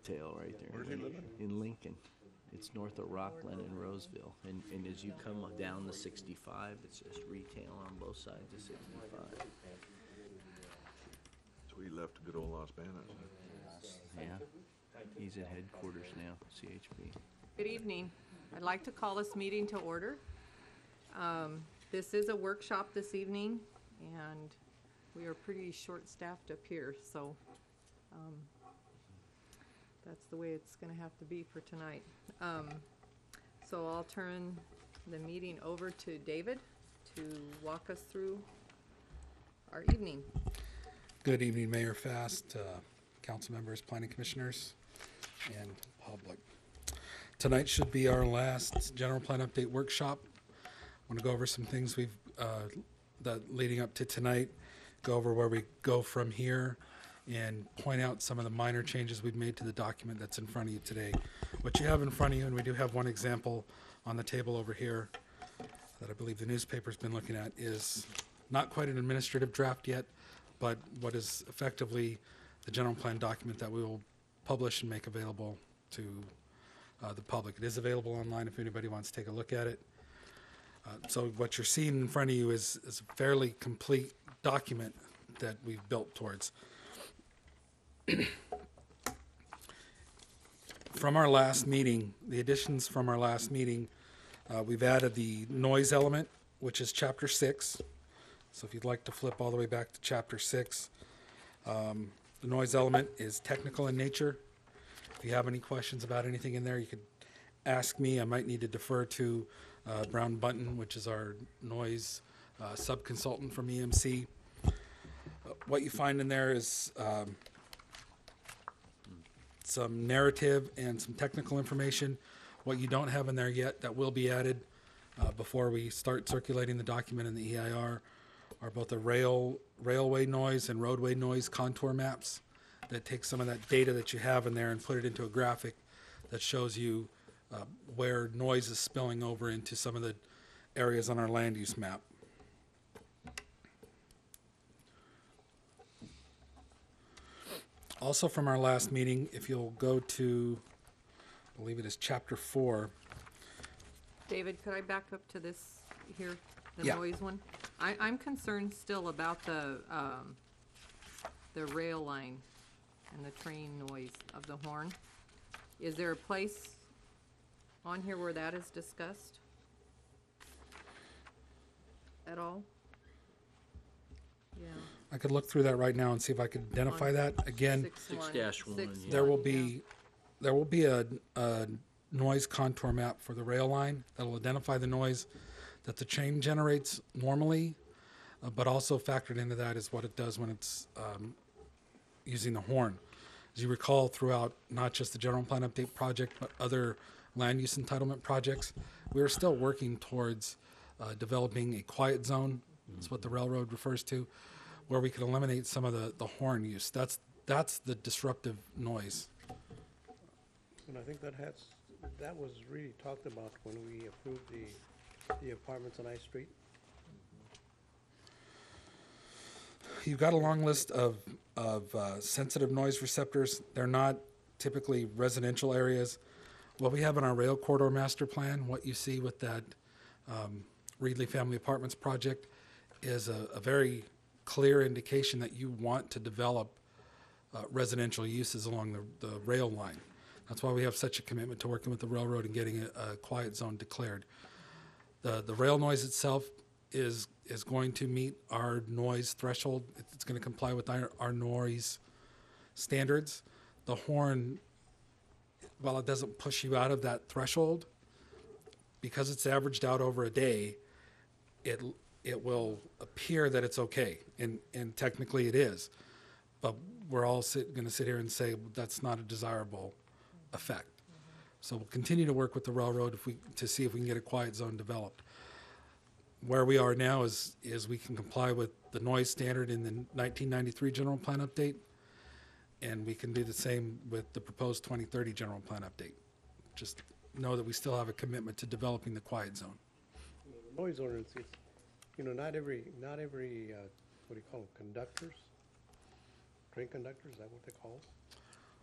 tail right there. Where's he living? In Lincoln. It's north of Rockland and Roseville. And as you come down the 65, it says retail on both sides of 65. So he left good old Las Banas. Yeah. He's at headquarters now, CHP. Good evening. I'd like to call this meeting to order. This is a workshop this evening, and we are pretty short-staffed up here, so that's the way it's going to have to be for tonight. So I'll turn the meeting over to David to walk us through our evening. Good evening, Mayor Fast, council members, planning commissioners, and public. Tonight should be our last general plan update workshop. I want to go over some things we've that leading up to tonight, go over where we go from here, and point out some of the minor changes we've made to the document that's in front of you today. What you have in front of you, and we do have one example on the table over here that I believe the newspaper's been looking at, is not quite an administrative draft yet, but what is effectively the general plan document that we will publish and make available to the public. It is available online if anybody wants to take a look at it. So what you're seeing in front of you is a fairly complete document that we've built towards. From our last meeting, the additions from our last meeting, we've added the noise element, which is chapter 6. So if you'd like to flip all the way back to chapter 6, the noise element is technical in nature. If you have any questions about anything in there, you could ask me. I might need to defer to Brown Bunton, which is our noise sub-consultant from EMC. What you find in there is some narrative and some technical information. What you don't have in there yet that will be added before we start circulating the document in the EIR are both the railway noise and roadway noise contour maps that take some of that data that you have in there and put it into a graphic that shows you where noise is spilling over into some of the areas on our land use map. Also from our last meeting, if you'll go to, I believe it is chapter 4. David, could I back up to this here, the Yeah. noise one? I'm concerned still about the rail line and the train noise of the horn. Is there a place on here where that is discussed at all? Yeah. I could look through that right now and see if I could identify that. Again, 6-1, yeah. there will be a noise contour map for the rail line that will identify the noise that the train generates normally, but also factored into that is what it does when it's using the horn. As you recall, throughout not just the general plan update project, but other land use entitlement projects, we are still working towards developing a quiet zone. That's what the railroad refers to, where we can eliminate some of the horn use. That's the disruptive noise. And I think that was really talked about when we approved the apartments on I Street. You've got a long list of sensitive noise receptors. They're not typically residential areas. What we have in our rail corridor master plan, what you see with that Reedley Family Apartments project, is a very clear indication that you want to develop residential uses along the rail line. That's why we have such a commitment to working with the railroad and getting a quiet zone declared. The rail noise itself is going to meet our noise threshold. It's going to comply with our noise standards. The horn, while it doesn't push you out of that threshold, because it's averaged out over a day, it will appear that it's okay, and technically it is. But we're all going to sit here and say that's not a desirable effect. So we'll continue to work with the railroad to see if we can get a quiet zone developed. Where we are now is we can comply with the noise standard in the 1993 general plan update, and we can do the same with the proposed 2030 general plan update. Just know that we still have a commitment to developing the quiet zone. The noise ordinance is, not every what do you call them, conductors? Train conductors, is that what they call them?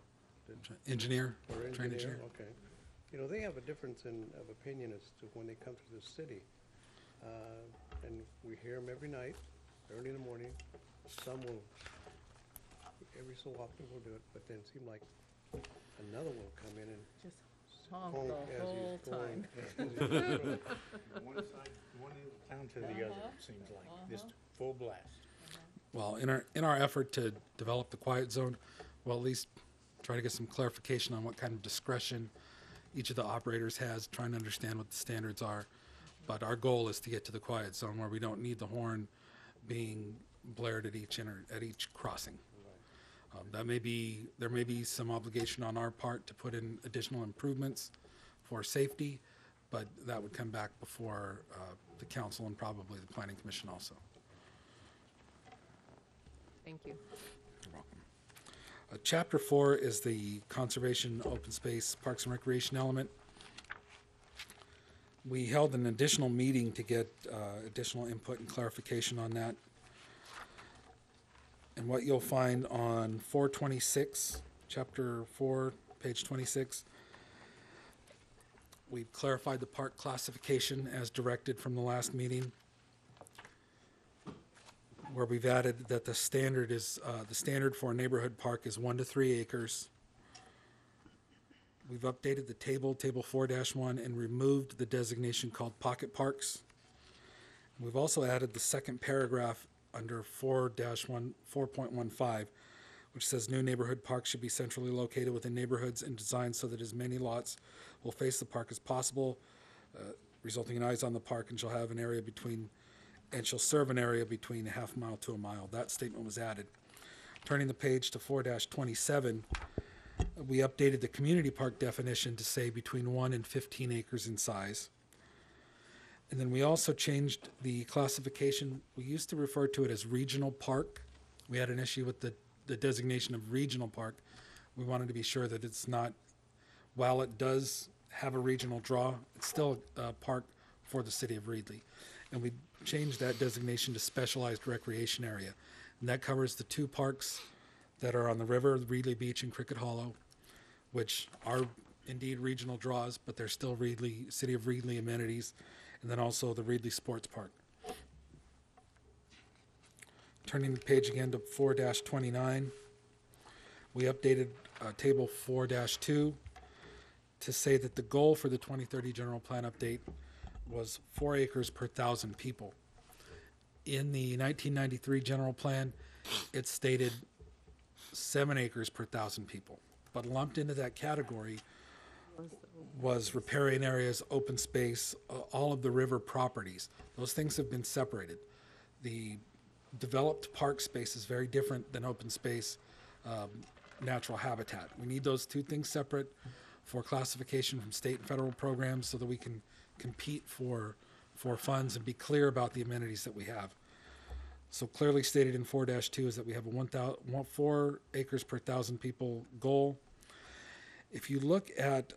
Engineer, or trained engineer, engineer. okay. You know, they have a difference of opinion as to when they come to the city. And we hear them every night, early in the morning. Some will, every so often will do it, but then it seems like another will come in and Just honk honk the as whole he's going. time. as he's going. One side, one end of town to the other, it seems like, just full blast. Well, in our effort to develop the quiet zone, we'll at least try to get some clarification on what kind of discretion each of the operators has, trying to understand what the standards are. But our goal is to get to the quiet zone where we don't need the horn being blared at each crossing. There may be some obligation on our part to put in additional improvements for safety, but that would come back before the council and probably the planning commission also. Thank you. You're welcome. Chapter 4 is the conservation, open space, parks and recreation element. We held an additional meeting to get additional input and clarification on that. And what you'll find on 426, chapter 4, page 26, we've clarified the park classification as directed from the last meeting, where we've added that the standard for a neighborhood park is 1 to 3 acres. We've updated the table 4-1, and removed the designation called pocket parks. We've also added the second paragraph under 4-1, which says new neighborhood parks should be centrally located within neighborhoods and designed so that as many lots will face the park as possible, resulting in eyes on the park, and shall have an area between, and shall serve an area between a half mile to a mile. That statement was added. Turning the page to 4-27, we updated the community park definition to say between 1 and 15 acres in size. And then we also changed the classification. We used to refer to it as regional park. We had an issue with the designation of regional park. We wanted to be sure that it's not, while it does have a regional draw, it's still a park for the city of Reedley. And we changed that designation to specialized recreation area. And that covers the 2 parks that are on the river, Reedley Beach and Cricket Hollow, which are indeed regional draws, but they're still City of Reedley amenities, and then also the Reedley Sports Park. Turning the page again to 4-29, we updated table 4-2 to say that the goal for the 2030 general plan update was 4 acres per 1,000 people. In the 1993 general plan, it stated 7 acres per 1,000 people. But lumped into that category was riparian areas, open space, all of the river properties. Those things have been separated. The developed park space is very different than open space, natural habitat. We need those 2 things separate for classification from state and federal programs so that we can compete for funds and be clear about the amenities that we have. So clearly stated in 4-2 is that we have a 4 acres per 1,000 people goal. If you look at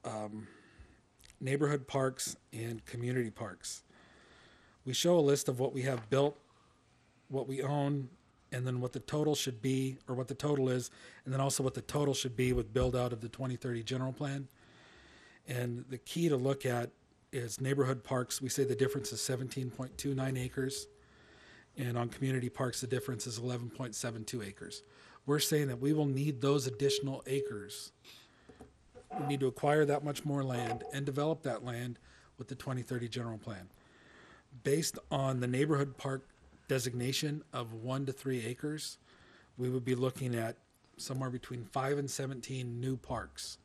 neighborhood parks and community parks, we show a list of what we have built, what we own, and then what the total should be, or what the total is, and then also what the total should be with build out of the 2030 general plan. And the key to look at is neighborhood parks. We say the difference is 17.29 acres. And on community parks, the difference is 11.72 acres. We're saying that we will need those additional acres. We need to acquire that much more land and develop that land with the 2030 general plan. Based on the neighborhood park designation of 1 to 3 acres, we would be looking at somewhere between 5 and 17 new parks.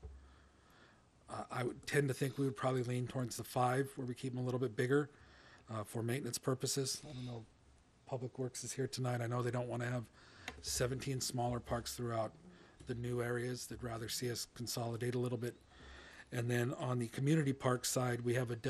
I would tend to think we would probably lean towards the 5, where we keep them a little bit bigger for maintenance purposes. I don't know. Public Works is here tonight. I know they don't want to have 17 smaller parks throughout the new areas. They'd rather see us consolidate a little bit. And then on the community park side, we have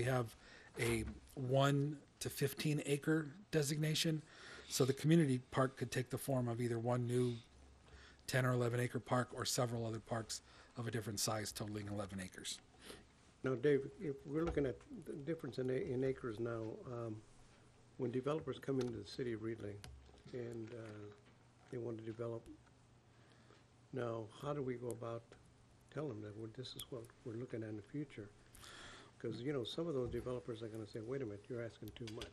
a 1 to 15 acre designation. So the community park could take the form of either one new 10 or 11 acre park or several other parks of a different size totaling 11 acres. Now, Dave, if we're looking at the difference in acres now, when developers come into the city of Reedley and they want to develop Now, how do we go about telling them that this is what we're looking at in the future? Because, you know, some of those developers are gonna say, wait a minute, you're asking too much.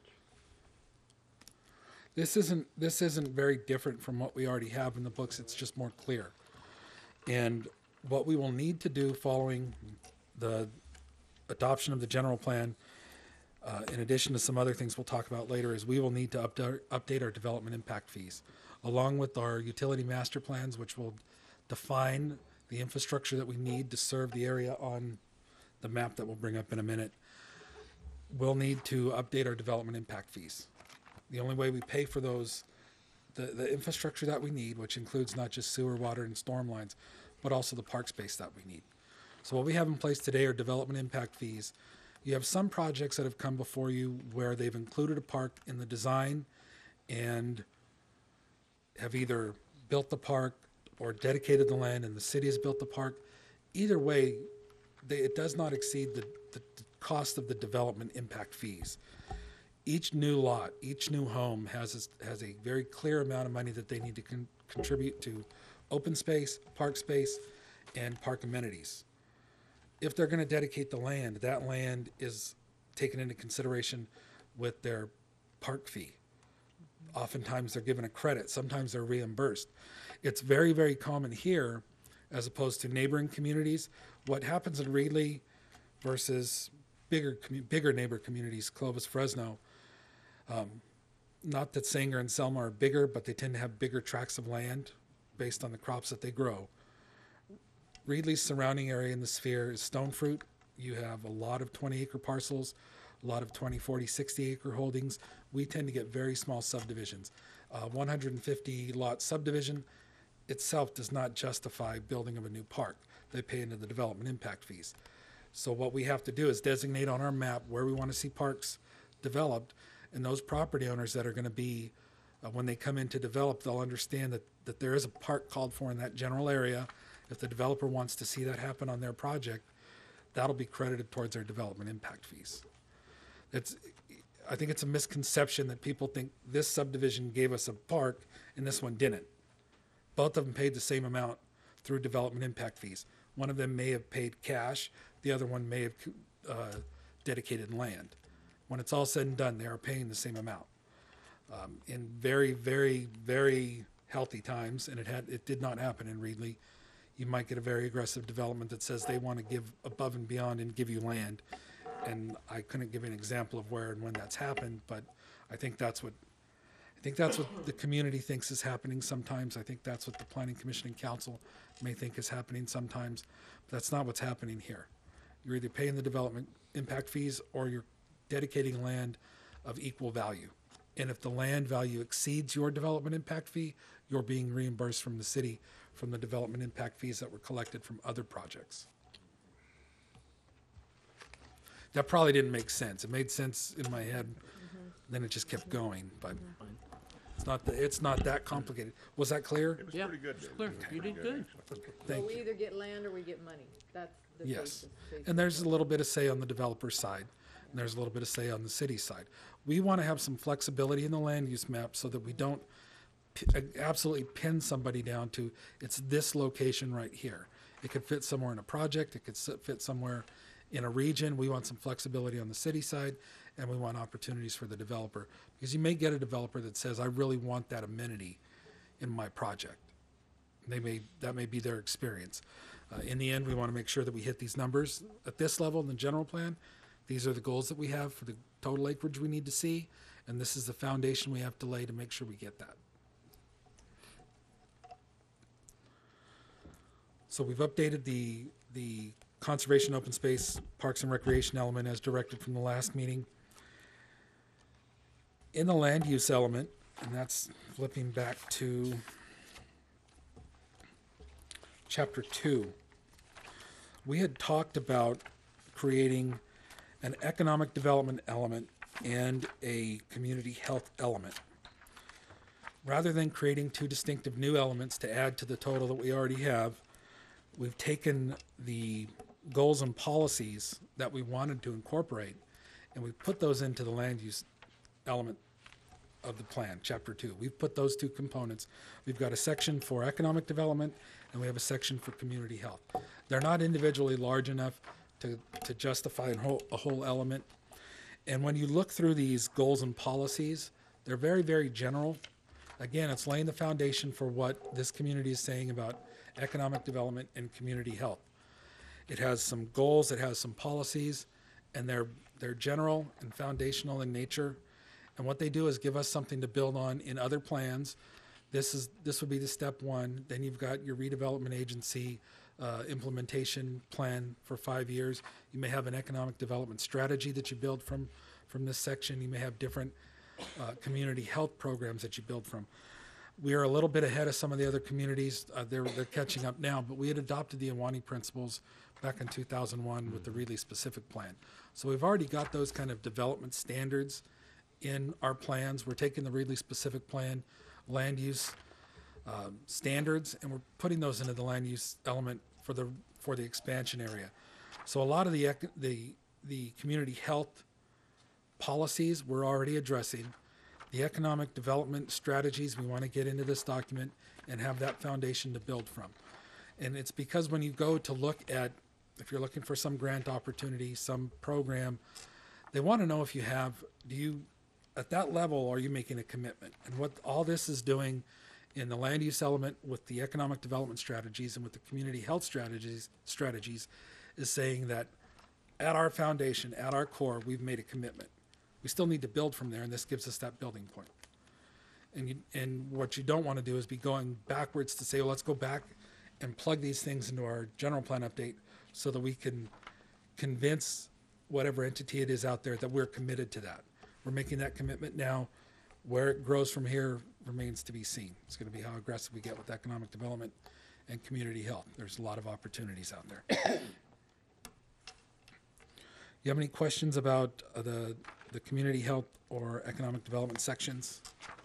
This isn't very different from what we already have in the books. It's just more clear. And what we will need to do following the adoption of the general plan, in addition to some other things we'll talk about later, is we will need to update our development impact fees, along with our utility master plans, which will define the infrastructure that we need to serve the area on the map that we'll bring up in a minute. We'll need to update our development impact fees. The only way we pay for those, the infrastructure that we need, which includes not just sewer, water, and storm lines, but also the park space that we need. So what we have in place today are development impact fees. You have some projects that have come before you where they've included a park in the design and have either built the park or dedicated the land and the city has built the park. Either way, it does not exceed the cost of the development impact fees. Each new lot, each new home has a very clear amount of money that they need to contribute to open space, park space, and park amenities. If they're going to dedicate the land, that land is taken into consideration with their park fee. Oftentimes they're given a credit, sometimes they're reimbursed. It's very, very common here as opposed to neighboring communities. What happens in Reedley versus bigger neighbor communities, Clovis, Fresno, not that Sanger and Selma are bigger, but they tend to have bigger tracts of land based on the crops that they grow. Reedley's surrounding area in the sphere is stone fruit. You have a lot of 20-acre parcels, a lot of 20, 40, 60-acre holdings. We tend to get very small subdivisions. 150-lot subdivision itself does not justify building of a new park. They pay into the development impact fees. So what we have to do is designate on our map where we want to see parks developed, and those property owners that are going to be, when they come in to develop, they'll understand that there is a park called for in that general area. If the developer wants to see that happen on their project, that'll be credited towards their development impact fees. I think it's a misconception that people think this subdivision gave us a park and this one didn't. Both of them paid the same amount through development impact fees. One of them may have paid cash, the other one may have dedicated land. When it's all said and done, they are paying the same amount. In very, very, very healthy times, and it did not happen in Reedley, you might get a very aggressive development that says they want to give above and beyond and give you land. And I couldn't give an example of where and when that's happened, but I think that's what the community thinks is happening sometimes. I think that's what the Planning Commission and Council may think is happening sometimes. But that's not what's happening here. You're either paying the development impact fees or you're dedicating land of equal value. And if the land value exceeds your development impact fee, you're being reimbursed from the city from the development impact fees that were collected from other projects. That probably didn't make sense. It made sense in my head, then it just kept going, but it's not that complicated. Was that clear? It was Yeah, pretty good. it's Dave. clear. It was You pretty did good. So Thank we you. either get land or we get money. That's the Yes. basis. And there's a little bit of say on the developer side, and there's a little bit of say on the city side. We want to have some flexibility in the land use map so that we don't absolutely pin somebody down to it's this location right here. It could fit somewhere in a project. It could fit somewhere in a region. We want some flexibility on the city side, and we want opportunities for the developer. Because you may get a developer that says, I really want that amenity in my project. That may be their experience. In the end, we want to make sure that we hit these numbers at this level in the general plan. These are the goals that we have for the total acreage we need to see, and this is the foundation we have to lay to make sure we get that. So we've updated the conservation, open space, parks and recreation element as directed from the last meeting. In the land use element, and that's flipping back to chapter 2, we had talked about creating an economic development element and a community health element. Rather than creating two distinctive new elements to add to the total that we already have, we've taken the goals and policies that we wanted to incorporate and we put those into the land use element of the plan, chapter 2. We've put those two components. We've got a section for economic development and we have a section for community health. They're not individually large enough to justify a whole element. And when you look through these goals and policies, they're very, very general. Again, it's laying the foundation for what this community is saying about economic development and community health. It has some goals, it has some policies, and they're general and foundational in nature. And what they do is give us something to build on in other plans. This would be the step one. Then you've got your redevelopment agency implementation plan for 5 years. You may have an economic development strategy that you build from this section. You may have different community health programs that you build from. We are a little bit ahead of some of the other communities. They're catching up now, but we had adopted the Awani principles back in 2001 with the really specific plan. So we've already got those kind of development standards in our plans. We're taking the really specific plan, land use standards, and we're putting those into the land use element for the expansion area. So a lot of the community health policies we're already addressing. The economic development strategies, we want to get into this document and have that foundation to build from. And it's because when you go to look at, if you're looking for some grant opportunity, some program, they want to know if you have, at that level, are you making a commitment? And what all this is doing in the land use element with the economic development strategies and with the community health strategies is saying that at our foundation, at our core, we've made a commitment. We still need to build from there, and this gives us that building point. And what you don't want to do is be going backwards to say, well, let's go back and plug these things into our general plan update so that we can convince whatever entity it is out there that we're committed to that. We're making that commitment now. Where it grows from here remains to be seen. It's going to be how aggressive we get with economic development and community health. There's a lot of opportunities out there. You have any questions about the community health or economic development sections?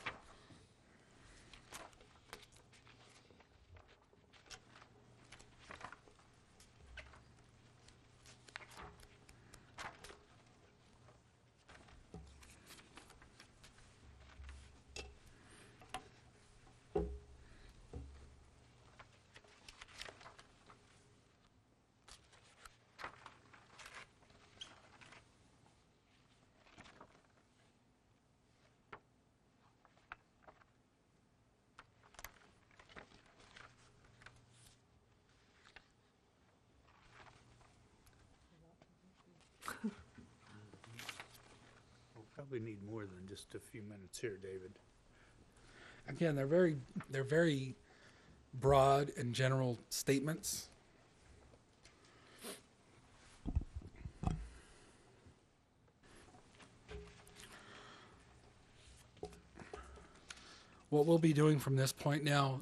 We'll probably need more than just a few minutes here, David. Again, they're very broad and general statements. What we'll be doing from this point now,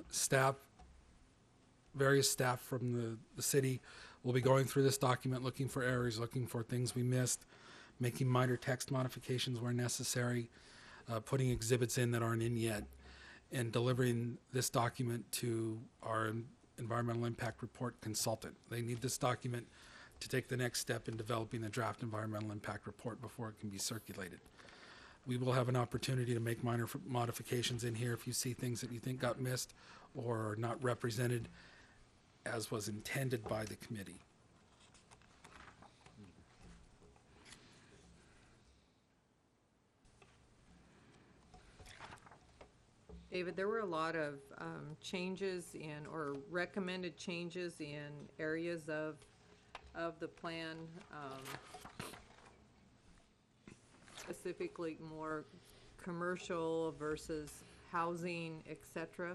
various staff from the city will be going through this document, looking for errors, looking for things we missed, making minor text modifications where necessary, putting exhibits in that aren't in yet, and delivering this document to our environmental impact report consultant. They need this document to take the next step in developing the draft environmental impact report before it can be circulated. We will have an opportunity to make minor modifications in here if you see things that you think got missed or not represented as was intended by the committee. David, there were a lot of changes or recommended changes in areas of the plan, specifically more commercial versus housing, etc.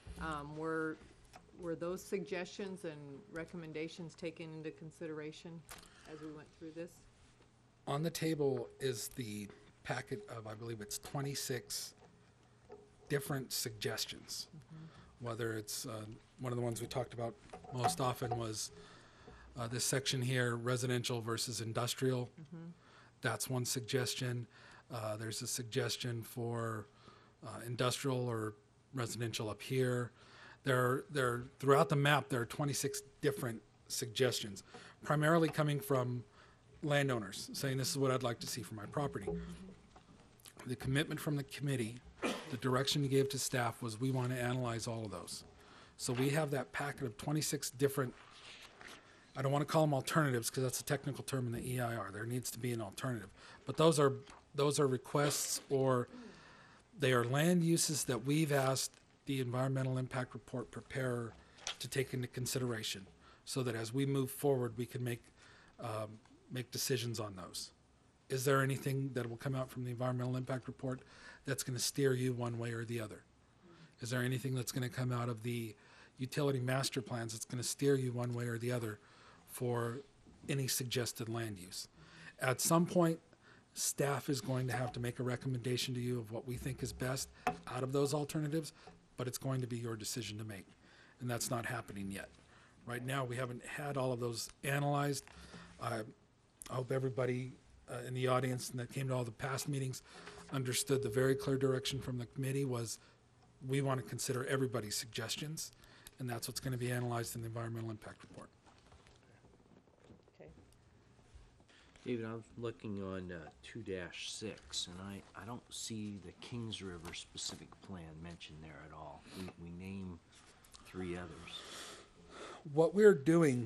Were those suggestions and recommendations taken into consideration as we went through this? On the table is the packet of, I believe it's 26 different suggestions. Whether it's one of the ones we talked about most often was this section here, residential versus industrial. That's one suggestion. There's a suggestion for industrial or residential up here. Throughout the map, there are 26 different suggestions, primarily coming from landowners saying this is what I'd like to see for my property. The commitment from the committee the direction you gave to staff was we want to analyze all of those. So we have that packet of 26 different, I don't want to call them alternatives because that's a technical term in the EIR. There needs to be an alternative. But those are requests, or they are land uses that we've asked the environmental impact report preparer to take into consideration, so that as we move forward, we can make decisions on those. Is there anything that will come out from the environmental impact report that's going to steer you one way or the other? Is there anything that's going to come out of the utility master plans that's going to steer you one way or the other for any suggested land use? At some point, staff is going to have to make a recommendation to you of what we think is best out of those alternatives, but it's going to be your decision to make, and that's not happening yet. Right now, we haven't had all of those analyzed. I hope everybody in the audience and that came to all the past meetings understood the very clear direction from the committee was we want to consider everybody's suggestions, and that's what's going to be analyzed in the environmental impact report. Okay. David, I'm looking on 2-6, and I don't see the Kings River specific plan mentioned there at all. We name 3 others. What we're doing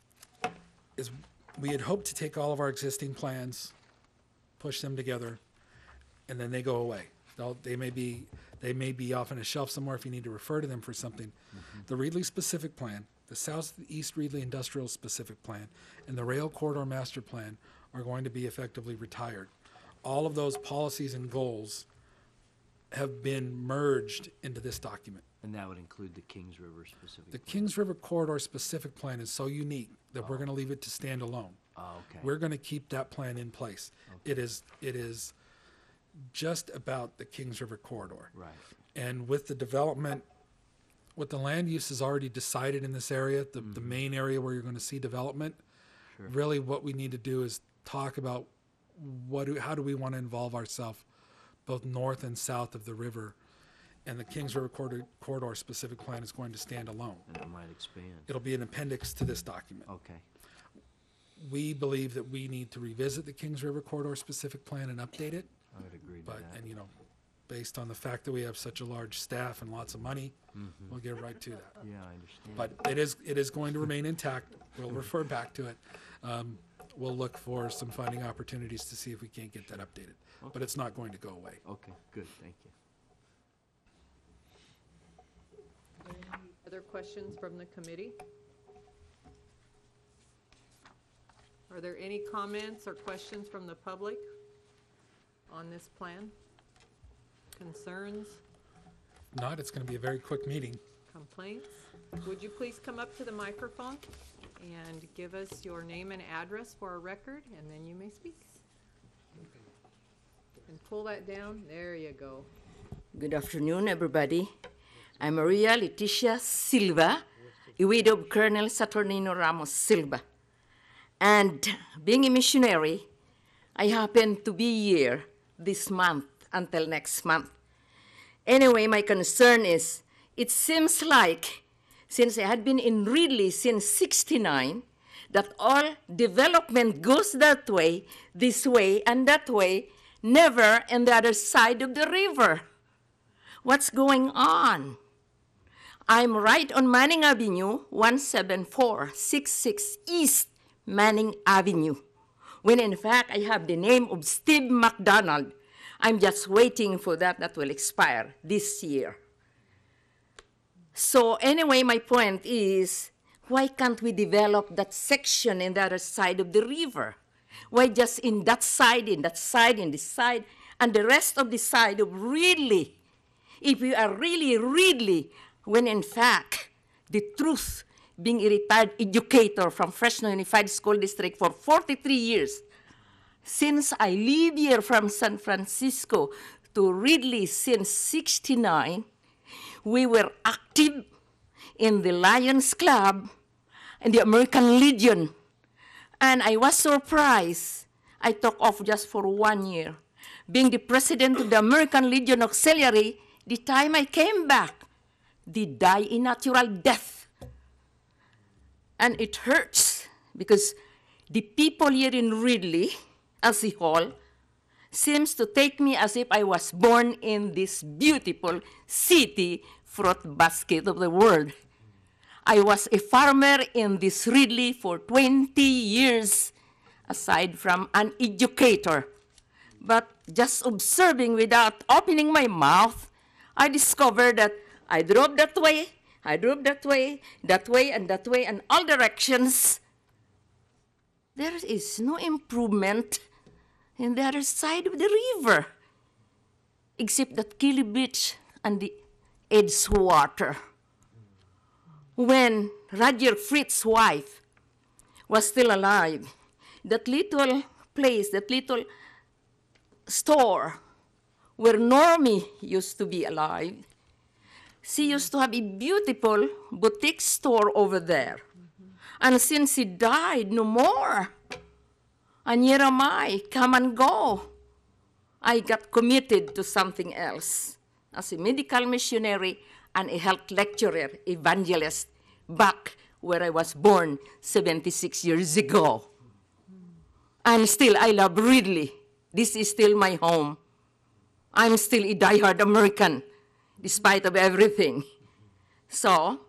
is we had hoped to take all of our existing plans, push them together, and then they go away. They may be off on a shelf somewhere if you need to refer to them for something. Mm-hmm. The Reedley specific plan, the Southeast Reedley Industrial specific plan, and the Rail Corridor Master Plan are going to be effectively retired. All of those policies and goals have been merged into this document. And that would include the Kings River specific The plan. Kings River Corridor specific plan is so unique that we're going to leave it to stand alone. Oh, okay. We're going to keep that plan in place. Okay. It is just about the Kings River Corridor. Right. And with the development, with the land use is already decided in this area, the main area where you're going to see development, Sure. really what we need to do is talk about how do we want to involve ourselves both north and south of the river. And the Kings River Corridor specific plan is going to stand alone. And it might expand. It'll be an appendix to this document. Okay. We believe that we need to revisit the Kings River Corridor specific plan and update it. I would agree to But, that. and you know, based on the fact that we have such a large staff and lots of money, we'll get right to that. Yeah, I understand. But it is going to remain intact. We'll refer back to it. We'll look for some funding opportunities to see if we can't get that updated. But it's not going to go away. Okay, good, thank you. Other questions from the committee? Are there any comments or questions from the public on this plan? Concerns, Not, it's going to be a very quick meeting. complaints? Would you please come up to the microphone and give us your name and address for our record, and then you may speak. And pull that down. There you go. Good afternoon, everybody. I'm Maria Leticia Silva, a widow of Colonel Saturnino Ramos Silva. And being a missionary, I happen to be here this month until next month. Anyway, my concern is, it seems like, since I had been in Reedley since '69, that all development goes that way, this way, and that way, never on the other side of the river. What's going on? I'm right on Manning Avenue, 17466 East Manning Avenue, when in fact I have the name of Steve McDonald. I'm just waiting for that will expire this year. So anyway, my point is, why can't we develop that section in the other side of the river? Why just in that side, in that side, in this side, and the rest of the side of Reedley? If we are really Reedley, when in fact, the truth, being a retired educator from Fresno Unified School District for 43 years, since I live here from San Francisco to Reedley since '69, we were active in the Lions Club and the American Legion. And I was surprised. I took off just for 1 year. Being the president of the American Legion Auxiliary, the time I came back, they die a natural death. And it hurts because the people here in Reedley, as a whole, seems to take me as if I was born in this beautiful city, fruit basket of the world. I was a farmer in this Ridley for 20 years, aside from an educator. But just observing without opening my mouth, I discovered that I drove that way, I drove that way, and all directions. There is no improvement in the other side of the river, except that Kili Beach and the Edgewater. When Roger Fritz's wife was still alive, that little place, that little store where Normie used to be alive, she used to have a beautiful boutique store over there. And since he died, no more. And here am I, come and go. I got committed to something else as a medical missionary and a health lecturer, evangelist, back where I was born 76 years ago. And still, I love Ridley. This is still my home. I'm still a diehard American, despite of everything. So,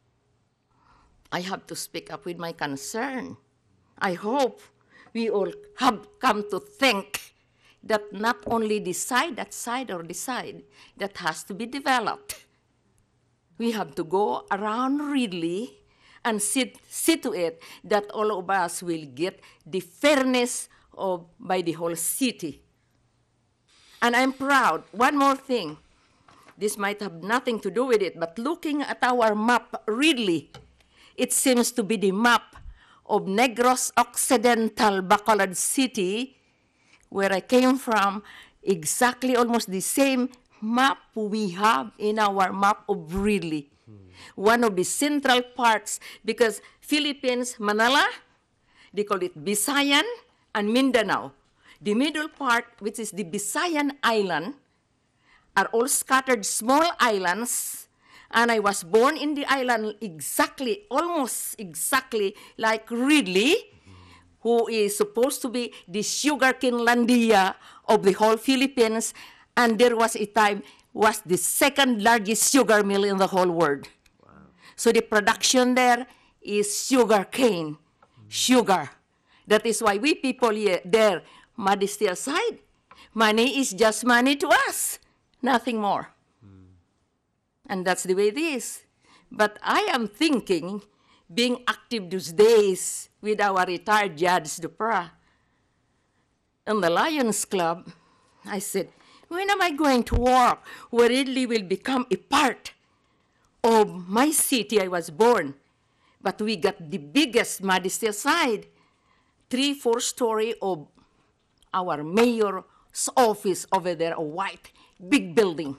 I have to speak up with my concern. I hope we all have come to think that not only this side, that side, or this side, that has to be developed. We have to go around Ridley and see to it that all of us will get the fairness of by the whole city. And I'm proud. One more thing. This might have nothing to do with it, but looking at our map, Ridley, it seems to be the map of Negros Occidental, Bacolod City, where I came from, exactly almost the same map we have in our map of Ridley. One of the central parts, because Philippines, Manila, they call it Visayan and Mindanao. The middle part, which is the Visayan Island, are all scattered small islands, and I was born in the island exactly, almost exactly like Ridley, who is supposed to be the sugarcane landia of the whole Philippines, and there was a time was the second largest sugar mill in the whole world. Wow. So the production there is sugarcane, sugar. That is why we people here, there, modesty aside, money is just money to us, nothing more. And that's the way it is. But I am thinking, being active these days with our retired Judge Dupra, in the Lions Club, I said, when am I going to work where Ridley will become a part of my city I was born? But we got the biggest, modesty aside, 3-4 story of our mayor's office over there, a white, big building.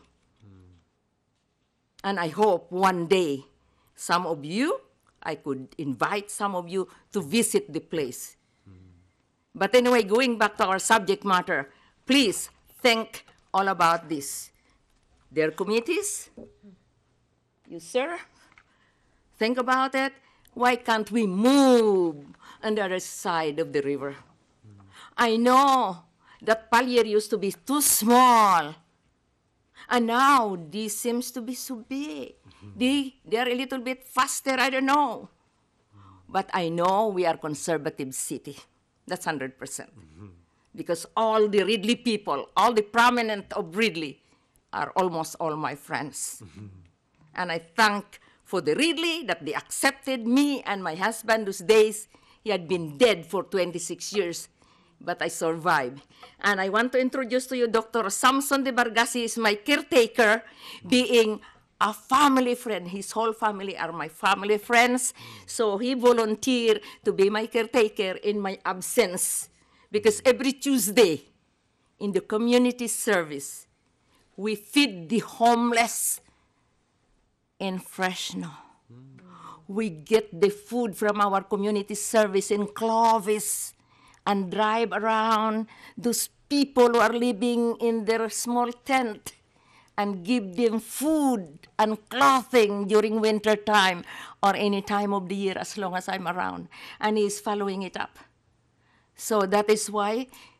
And I hope one day some of you, I could invite some of you to visit the place. But anyway, going back to our subject matter, please think all about this. Their committees, you sir, think about it. Why can't we move on the other side of the river? I know that Palier used to be too small. And now this seems to be so big. They're a little bit faster, I don't know. But I know we are conservative city. That's 100%. Because all the Ridley people, all the prominent of Ridley are almost all my friends. And I thank for the Ridley that they accepted me and my husband those days. He had been dead for 26 years. But I survived. And I want to introduce to you Dr. Samson de Bargasi is my caretaker, being a family friend. His whole family are my family friends. So he volunteered to be my caretaker in my absence. Because every Tuesday in the community service, we feed the homeless in Fresno. We get the food from our community service in Clovis and drive around those people who are living in their small tent and give them food and clothing during winter time or any time of the year as long as I'm around. And he's following it up. So that is why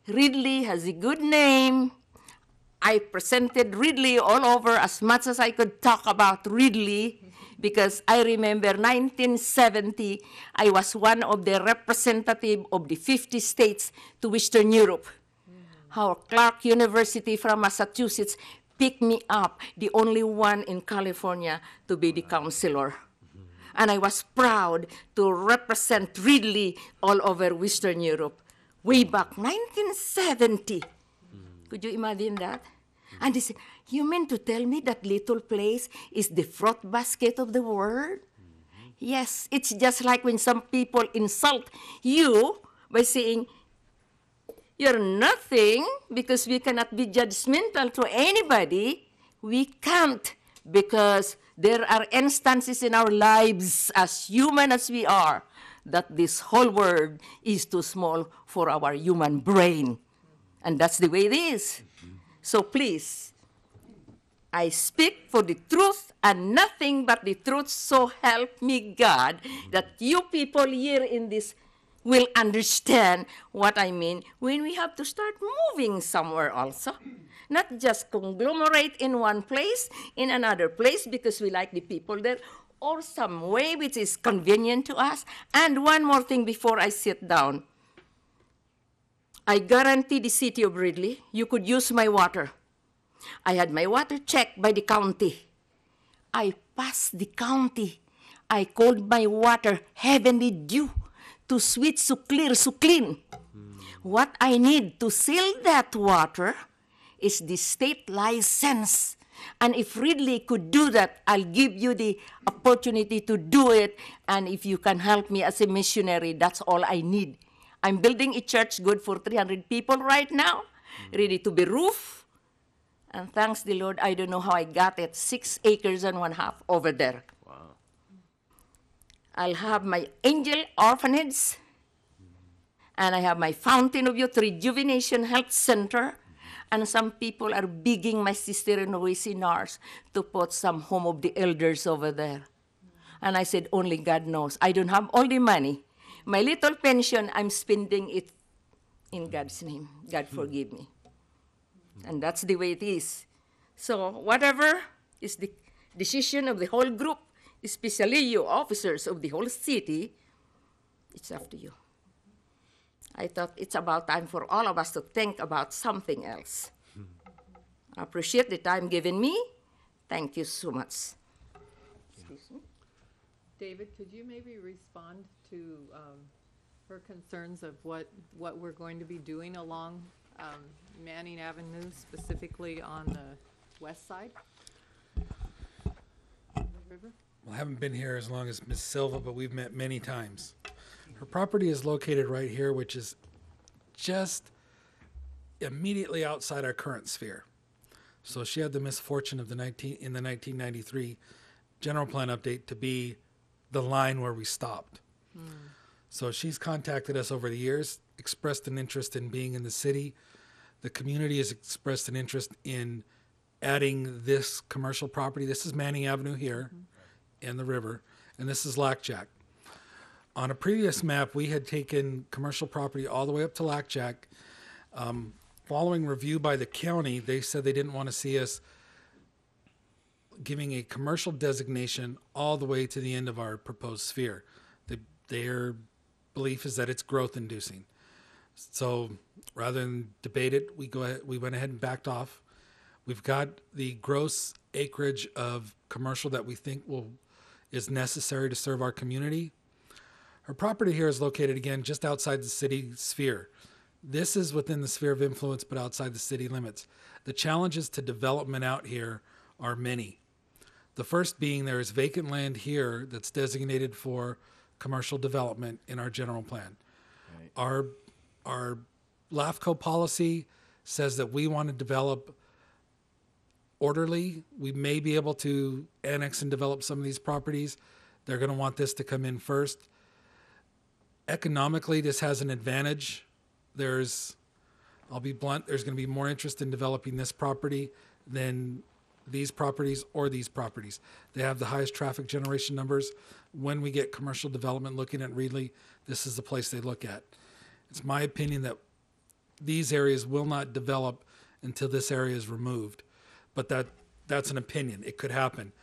Ridley has a good name. I presented Ridley all over as much as I could talk about Ridley because I remember 1970, I was one of the representative of the 50 states to Western Europe. How Clark University from Massachusetts picked me up, the only one in California to be the counselor. And I was proud to represent Ridley all over Western Europe way back 1970. Could you imagine that? And they said, you mean to tell me that little place is the fruit basket of the world? Yes, it's just like when some people insult you by saying, you're nothing because we cannot be judgmental to anybody. We can't because there are instances in our lives, as human as we are, that this whole world is too small for our human brain. And that's the way it is. So please, I speak for the truth and nothing but the truth, so help me God, that you people here in this will understand what I mean when we have to start moving somewhere also. Not just conglomerate in one place, in another place because we like the people there, or some way which is convenient to us. And one more thing before I sit down. I guarantee the city of Ridley, you could use my water. I had my water checked by the county. I passed the county. I called my water heavenly dew, too sweet, so clear, so clean. What I need to seal that water is the state license. And if Ridley could do that, I'll give you the opportunity to do it. And if you can help me as a missionary, that's all I need. I'm building a church good for 300 people right now, ready to be roofed. And thanks the Lord, I don't know how I got it, 6 acres and 1/2 over there. Wow. I'll have my angel orphanage, and I have my Fountain of Youth Rejuvenation Health Center, and some people are begging my sister-in-law Nars to put some home of the elders over there. And I said, only God knows. I don't have all the money. My little pension, I'm spending it in God's name. God forgive me. And that's the way it is. So whatever is the decision of the whole group, especially you officers of the whole city, it's up to you. I thought it's about time for all of us to think about something else. I appreciate the time given me. Thank you so much. David, could you maybe respond to her concerns of what we're going to be doing along Manning Avenue, specifically on the west side of the river? Well, I haven't been here as long as Ms. Silva, but we've met many times. Her property is located right here, which is just immediately outside our current sphere. So she had the misfortune of in the 1993 general plan update to be the line where we stopped. So she's contacted us over the years, expressed an interest in being in the city. The community has expressed an interest in adding this commercial property. This is Manning Avenue here and the river, and this is Lackjack. On a previous map, we had taken commercial property all the way up to Lackjack. Following review by the county, they said they didn't want to see us giving a commercial designation all the way to the end of our proposed sphere. Their belief is that it's growth inducing. So rather than debate it, we went ahead and backed off. We've got the gross acreage of commercial that we think is necessary to serve our community. Her property here is located, again, just outside the city sphere. This is within the sphere of influence, but outside the city limits. The challenges to development out here are many. The first being there is vacant land here that's designated for commercial development in our general plan. Right. Our LAFCO policy says that we want to develop orderly. We may be able to annex and develop some of these properties. They're going to want this to come in first. Economically, this has an advantage. I'll be blunt, there's going to be more interest in developing this property than these properties or these properties. They have the highest traffic generation numbers. When we get commercial development looking at Ridley, this is the place they look at. It's my opinion that these areas will not develop until this area is removed. But that's an opinion. It could happen.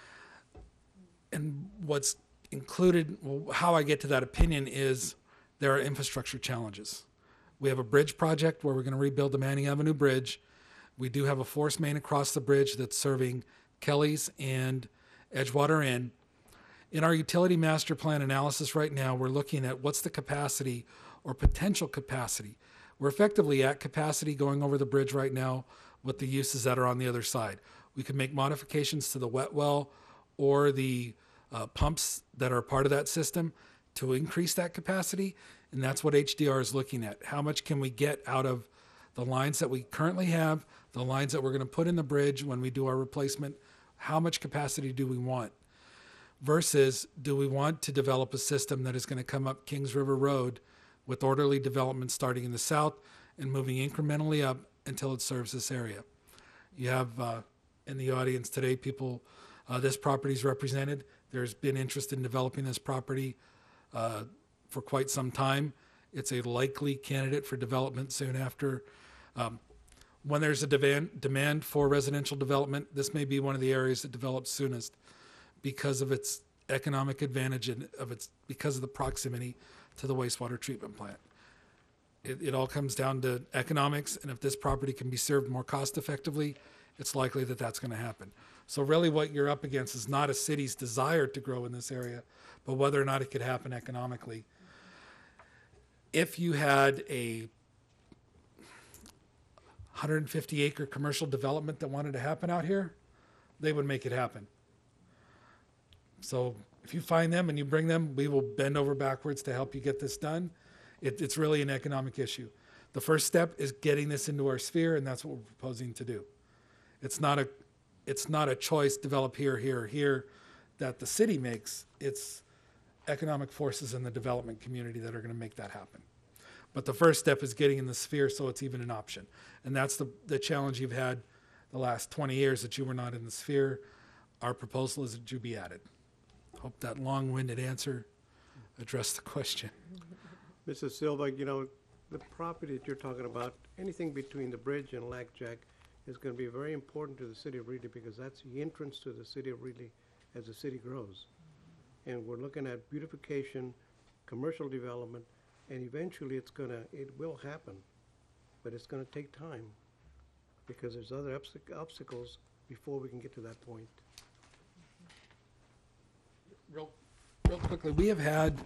And what's included, well, how I get to that opinion is there are infrastructure challenges. We have a bridge project where we're going to rebuild the Manning Avenue Bridge. We do have a force main across the bridge that's serving Kelly's and Edgewater Inn. In our utility master plan analysis right now, we're looking at what's the capacity or potential capacity. We're effectively at capacity going over the bridge right now with the uses that are on the other side. We could make modifications to the wet well or the pumps that are part of that system to increase that capacity, and that's what HDR is looking at. How much can we get out of the lines that we currently have, the lines that we're going to put in the bridge when we do our replacement? How much capacity do we want? Versus, do we want to develop a system that is going to come up Kings River Road with orderly development starting in the south and moving incrementally up until it serves this area? You have in the audience today people, this property is represented. There's been interest in developing this property for quite some time. It's a likely candidate for development soon after. When there's a demand for residential development, this may be one of the areas that develops soonest because of its economic advantage and because of the proximity to the wastewater treatment plant. It all comes down to economics, and if this property can be served more cost effectively, it's likely that that's going to happen. So really what you're up against is not a city's desire to grow in this area, but whether or not it could happen economically. If you had a 150-acre commercial development that wanted to happen out here, they would make it happen. So if you find them and you bring them, we will bend over backwards to help you get this done. It's really an economic issue. The first step is getting this into our sphere, and that's what we're proposing to do. It's not a choice, develop here, here, or here, that the city makes. It's economic forces in the development community that are going to make that happen. But the first step is getting in the sphere so it's even an option. And that's the challenge you've had the last 20 years, that you were not in the sphere. Our proposal is that you be added. Hope that long-winded answer addressed the question. Mrs. Silva, you know, the property that you're talking about, anything between the bridge and Lac Jack is going to be very important to the city of Reedley, because that's the entrance to the city of Reedley as the city grows. And we're looking at beautification, commercial development, and eventually it will happen, but it's going to take time because there's other obstacles before we can get to that point. Real quickly, we have had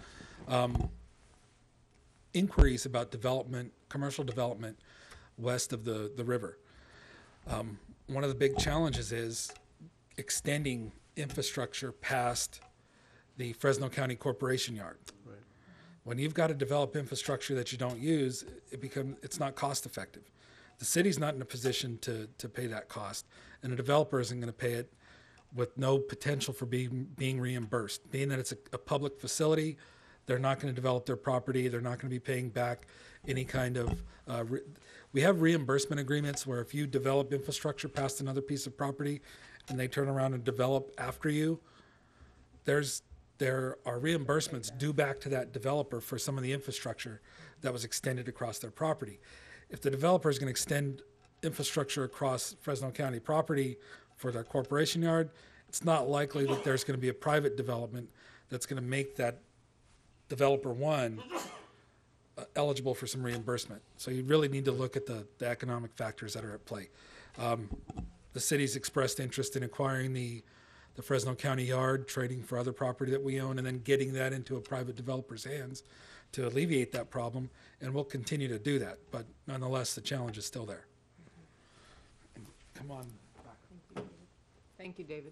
inquiries about development, commercial development west of the river. One of the big challenges is extending infrastructure past the Fresno County Corporation Yard. Right. When you've got to develop infrastructure that you don't use, it's not cost effective. The city's not in a position to pay that cost, and a developer isn't going to pay it with no potential for being reimbursed. Being that it's a public facility, they're not going to develop their property. They're not going to be paying back any kind of. We have reimbursement agreements where if you develop infrastructure past another piece of property, and they turn around and develop after you, there are reimbursements due back to that developer for some of the infrastructure that was extended across their property. If the developer is going to extend infrastructure across Fresno County property for their corporation yard, it's not likely that there's going to be a private development that's going to make that developer one eligible for some reimbursement. So you really need to look at the economic factors that are at play. The city's expressed interest in acquiring the Fresno County yard, trading for other property that we own, and then getting that into a private developer's hands to alleviate that problem, and we'll continue to do that. But nonetheless, the challenge is still there. Come on. Thank you, David.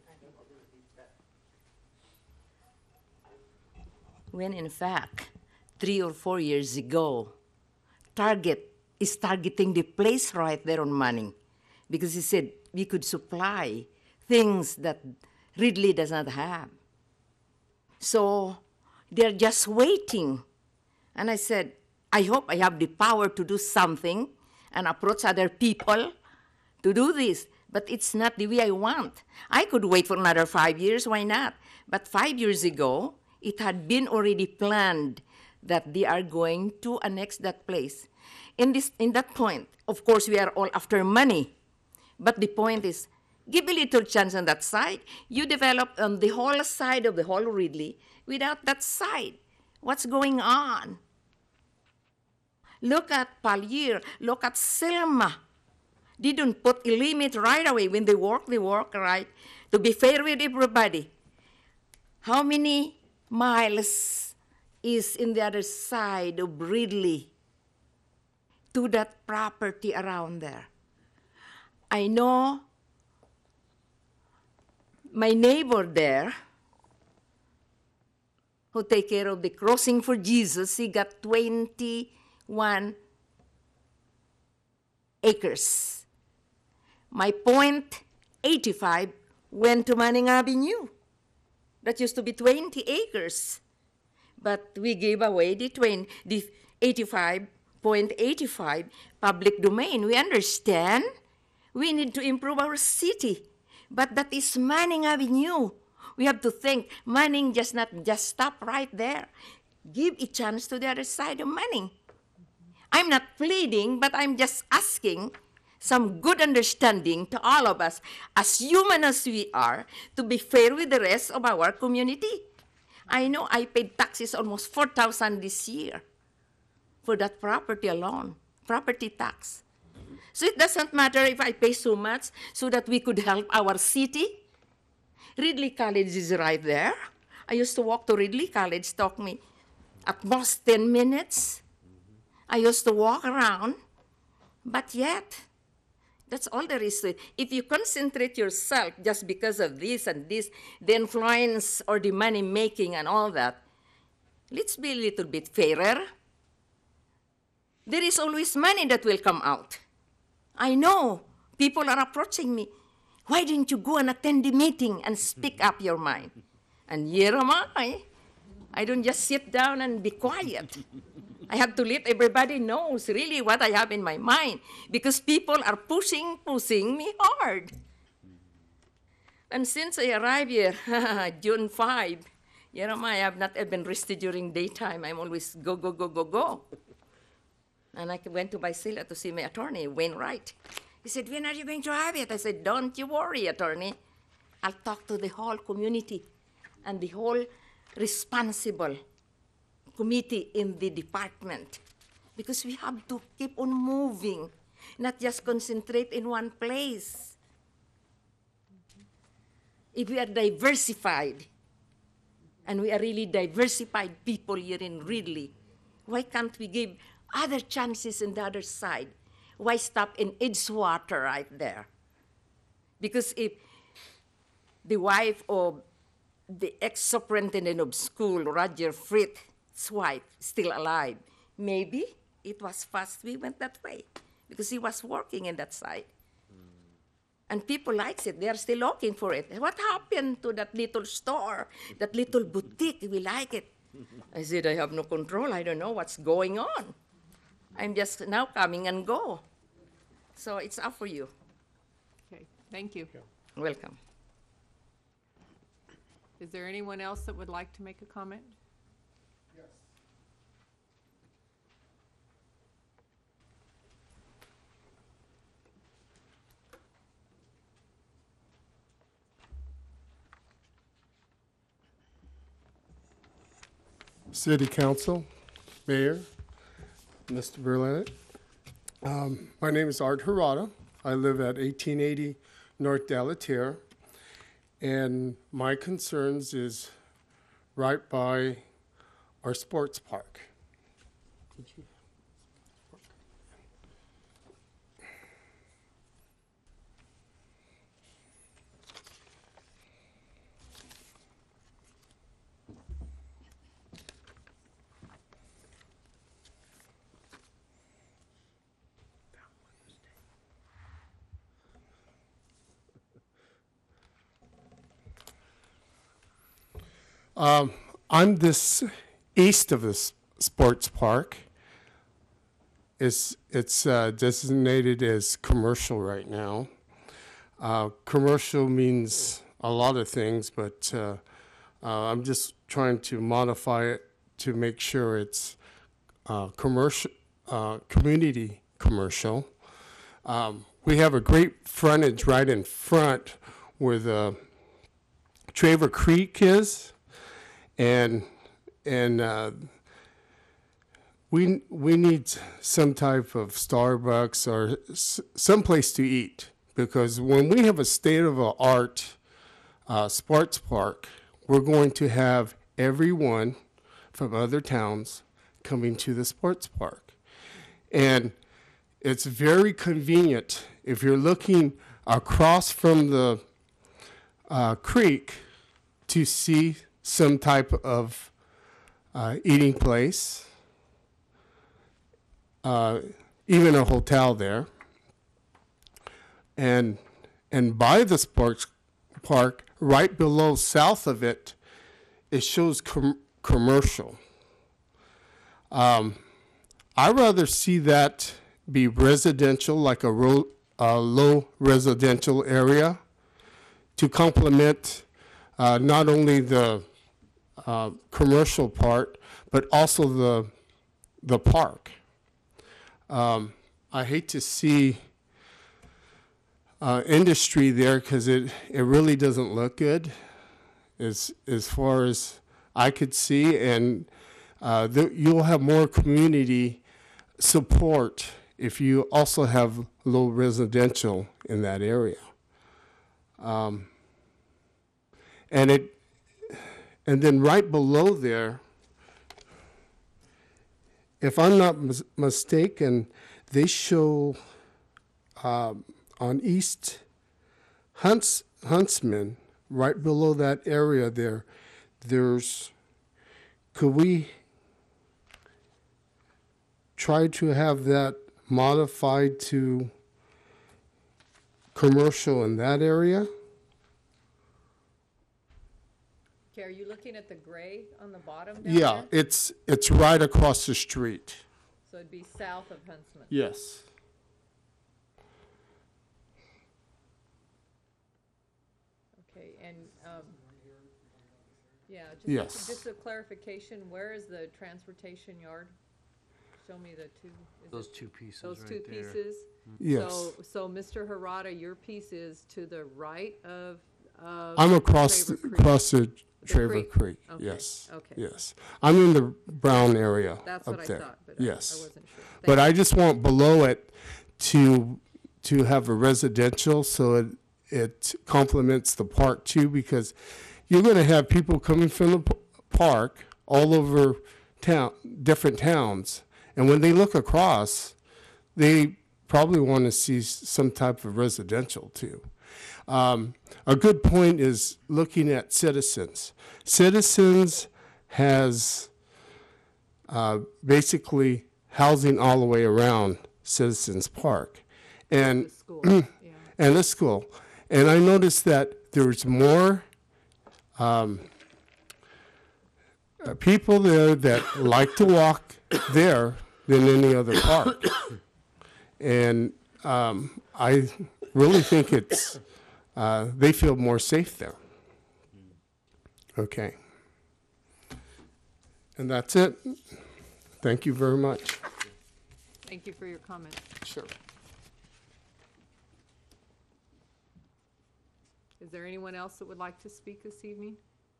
When in fact, 3 or 4 years ago, Target is targeting the place right there on Manning, because he said we could supply things that Reedley does not have. So they're just waiting. And I said, I hope I have the power to do something and approach other people to do this. But it's not the way I want. I could wait for another 5 years, why not? But 5 years ago, it had been already planned that they are going to annex that place. In that point, of course, we are all after money. But the point is, give a little chance on that side. You develop on the whole side of the whole Ridley without that side. What's going on? Look at Palier. Look at Selma. They don't put a limit right away. When they work right. To be fair with everybody. How many miles is in the other side of Ridley to that property around there? I know my neighbor there who take care of the Crossing for Jesus, he got 21 acres. My .85 went to Manning Avenue. That used to be 20 acres. But we gave away the 85.85 public domain. We understand we need to improve our city. But that is Manning Avenue. We have to think, Manning not stop right there. Give a chance to the other side of Manning. I'm not pleading, but I'm just asking some good understanding to all of us, as human as we are, to be fair with the rest of our community. I know I paid taxes almost $4,000 this year for that property alone, property tax. So it doesn't matter if I pay so much so that we could help our city. Ridley College is right there. I used to walk to Ridley College, took me at most 10 minutes. I used to walk around, but yet, that's all there is to it. If you concentrate yourself just because of this and this, the influence or the money making and all that, let's be a little bit fairer. There is always money that will come out. I know people are approaching me. Why didn't you go and attend the meeting and speak up your mind? And here am I. I don't just sit down and be quiet. I have to let everybody knows really what I have in my mind because people are pushing me hard. And since I arrived here, June 5, I have not been rested during daytime. I'm always go. And I went to Baisila to see my attorney, Wainwright. He said, when are you going to have it? I said, don't you worry, attorney. I'll talk to the whole community and the whole responsible committee in the department because we have to keep on moving, not just concentrate in one place. If we are diversified, and we are really diversified people here in Ridley, why can't we give other chances on the other side? Why stop in Edgewater right there? Because if the wife of the ex-superintendent of school, Roger Fritz's wife, still alive, maybe it was fast we went that way because he was working in that side. And people likes it. They are still looking for it. What happened to that little store, that little boutique? We like it. I said, I have no control. I don't know what's going on. I'm just now coming and go. So it's up for you. Okay, thank you. Welcome. Is there anyone else that would like to make a comment? City Council, Mayor, Mr. Berlin. My name is Art Harada. I live at 1880 North Delaware, and my concerns is right by our sports park. I'm this east of this sports park. It's designated as commercial right now. Commercial means a lot of things, but I'm just trying to modify it to make sure it's commercial, community commercial. We have a great frontage right in front where the Traver Creek is, and we need some type of Starbucks or some place to eat, because when we have a state-of-the-art sports park, we're going to have everyone from other towns coming to the sports park. And it's very convenient if you're looking across from the creek to see some type of eating place, even a hotel there. And by the sports park, right below, south of it, it shows commercial. I'd rather see that be residential, like a low residential area, to complement not only the commercial part, but also the park. I hate to see industry there, because it really doesn't look good as far as I could see, and you'll have more community support if you also have low residential in that area. And then right below there, if I'm not mistaken, they show on East Huntsman, right below that area could we try to have that modified to commercial in that area? Okay, are you looking at the gray on the bottom down Yeah, there? it's right across the street. So it'd be south of Huntsman. Yes. Okay, and, yeah, Yes. just a clarification, where is the transportation yard? Show me the two. Is Those it two pieces those right two there. pieces? Yes. So Mr. Harada, your piece is to the right of I'm across Traver Creek. across the Traver creek? Creek. Okay, Yes. okay. Yes. I'm in the brown area That's up what I there. thought, but Yes. I wasn't sure. But Thank I just want below it to have a residential, so it complements the park too, because you're going to have people coming from the park all over town, different towns, and when they look across, they probably want to see some type of residential too. A good point is looking at Citizens. Citizens has basically housing all the way around Citizens Park, and the school, yeah. and the school. And I noticed that there's more people there that like to walk there than any other park. And I really think it's, they feel more safe there. Okay. And that's it. Thank you very much. Thank you for your comment. Sure. Is there anyone else that would like to speak this evening?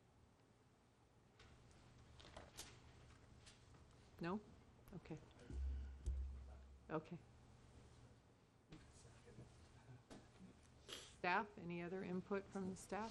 No? Okay. Okay. Staff, any other input from the staff?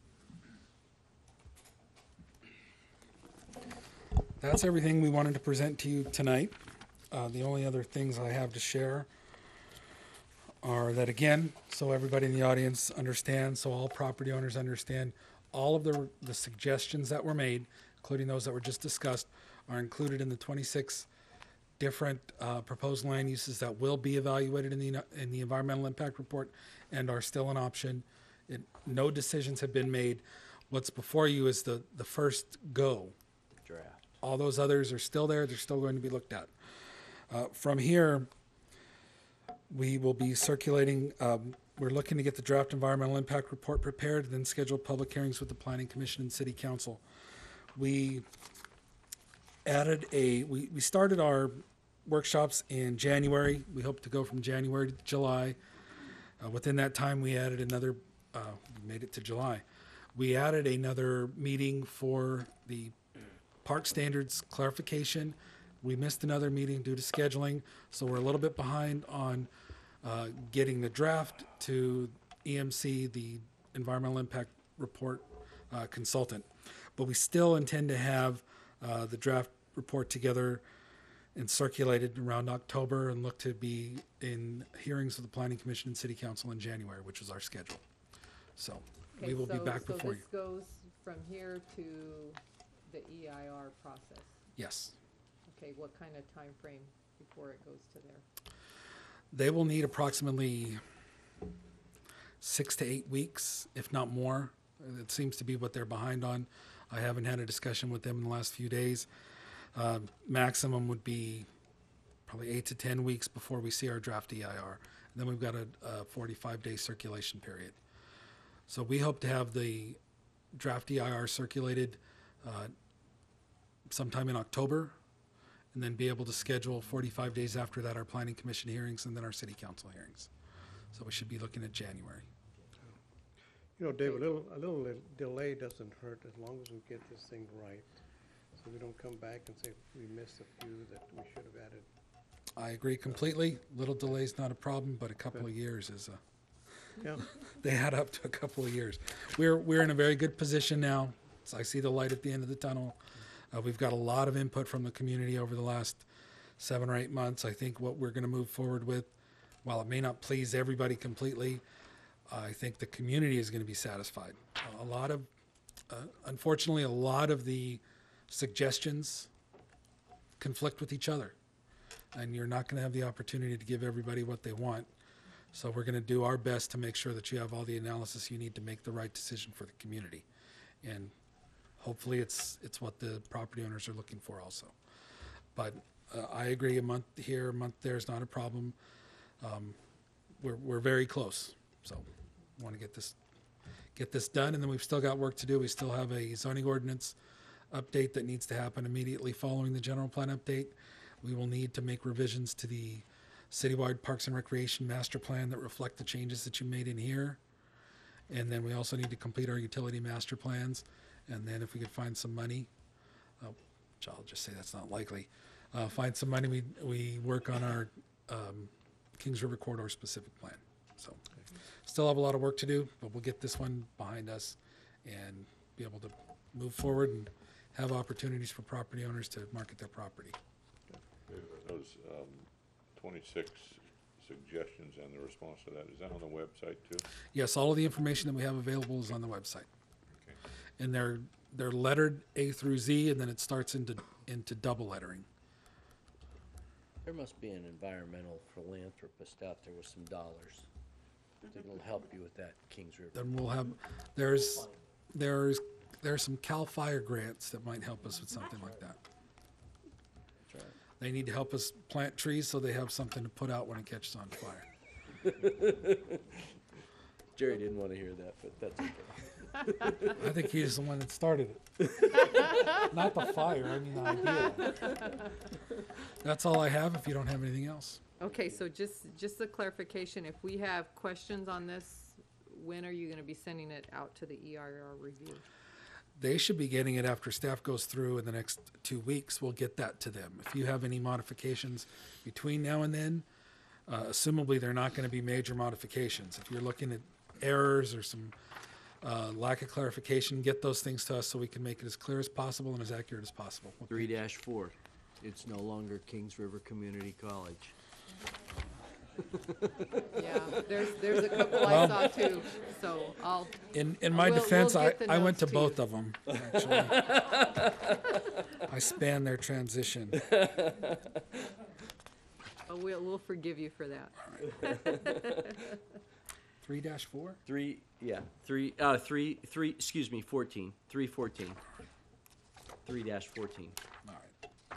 That's everything we wanted to present to you tonight. The only other things I have to share are that, again, so everybody in the audience understands, so all property owners understand, all of the suggestions that were made, including those that were just discussed, are included in the 26 different proposed land uses that will be evaluated in the environmental impact report and are still an option. No decisions have been made. What's before you is the first go. Draft. All those others are still there. They're still going to be looked at. From here, we will be circulating. We're looking to get the draft environmental impact report prepared and then schedule public hearings with the Planning Commission and City Council. We added we started our workshops in January. We hope to go from January to July. Within that time, we added another, we made it to July. We added another meeting for the park standards clarification. We missed another meeting due to scheduling, so we're a little bit behind on getting the draft to EMC, the Environmental Impact Report consultant. But we still intend to have the draft report together and circulated around October and look to be in hearings with the Planning Commission and City Council in January, which is our schedule. So we will be back before you. So this goes from here to the EIR process. Yes. Okay, what kind of time frame before it goes to there? They will need approximately 6 to 8 weeks, if not more. It seems to be what they're behind on. I haven't had a discussion with them in the last few days. Maximum would be probably 8 to 10 weeks before we see our draft EIR. And then we've got a 45-day circulation period. So we hope to have the draft EIR circulated sometime in October, and then be able to schedule 45 days after that our Planning Commission hearings and then our City Council hearings. So we should be looking at January. You know, Dave, a little delay doesn't hurt as long as we get this thing right. So we don't come back and say we missed a few that we should have added. I agree completely. Little delay's not a problem, but a couple of years is Yeah, they add up to a couple of years. We're in a very good position now. So I see the light at the end of the tunnel. We've got a lot of input from the community over the last 7 or 8 months. I think what we're going to move forward with, while it may not please everybody completely, I think the community is going to be satisfied. Unfortunately, a lot of the suggestions conflict with each other, and you're not going to have the opportunity to give everybody what they want. So we're going to do our best to make sure that you have all the analysis you need to make the right decision for the community. And hopefully it's what the property owners are looking for also. But I agree, a month here, a month there is not a problem. We're very close. So I want to get this done, and then we've still got work to do. We still have a zoning ordinance update that needs to happen immediately following the general plan update. We will need to make revisions to the citywide Parks and Recreation master plan that reflect the changes that you made in here. And then we also need to complete our utility master plans. And then if we could find some money, which I'll just say that's not likely, find some money, we work on our Kings River Corridor specific plan. So still have a lot of work to do, but we'll get this one behind us and be able to move forward and have opportunities for property owners to market their property. Those 26 suggestions and the response to that, is that on the website too? Yes, all of the information that we have available is on the website. Okay. And they're lettered A through Z, and then it starts into double lettering. There must be an environmental philanthropist out there with some dollars that'll help you with that Kings River. Then we'll have there's some CAL FIRE grants that might help us with something like that. That's right. They need to help us plant trees so they have something to put out when it catches on fire. Jerry didn't want to hear that, but that's okay. I think he's the one that started it. Not the fire, I mean the idea. That's all I have if you don't have anything else. Okay, so just a clarification, if we have questions on this, when are you gonna be sending it out to the EIR review? They should be getting it after staff goes through in the next 2 weeks. We'll get that to them. If you have any modifications between now and then, assumably they're not going to be major modifications. If you're looking at errors or some lack of clarification, get those things to us so we can make it as clear as possible and as accurate as possible. 3-4, it's no longer Kings River Community College. Yeah, there's a couple I saw too, so I'll, In my We'll defense, get the I went to notes to you. both of them, actually. I spanned their transition. we'll forgive you for that. 3-4? 14. 3-14. 3-14. All